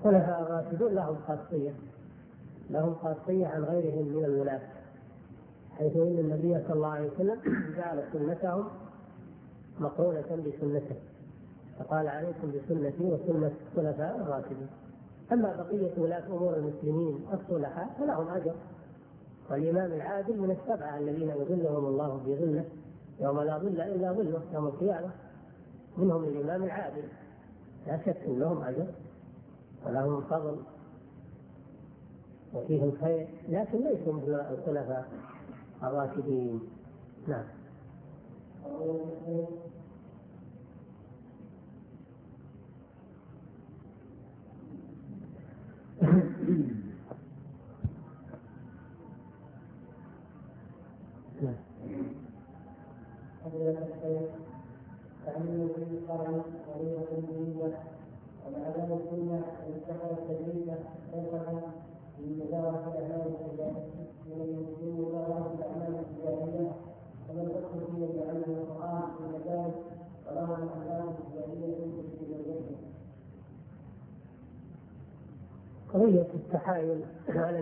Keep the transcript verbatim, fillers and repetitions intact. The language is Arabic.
الخلفاء الراشدون لهم خاصية لهم خاصية عن غيرهم من الولاة، حيث أن النبي صلى الله عليه وسلم جعل سنتهم مقرونة بسنته، فقال عليكم بسنتي وسنة الخلفاء الراشدين. أما بقية ولاة أمور المسلمين الصلحاء فلهم أجر، والإمام العادل من السبعة الذين يظلهم الله بظله يوم لا ظل إلا ظله يوم القيامة، منهم الإمام العادل، لا شك أن لهم أجر ولهم فضل وفيهم خير، لكن ليسوا مثل الخلفاء الراشدين. نعم. تعليم في القرن طريقة جديدة والعلامة السنة الاتخاذ التجريد فرقة من مدارة الأعمال التجارية من مدارة الأعمال التجارية ومن يدخل فيه بعلم القرآن في مجال وله الأعمال التجارية في مجاله. قضية التحايل على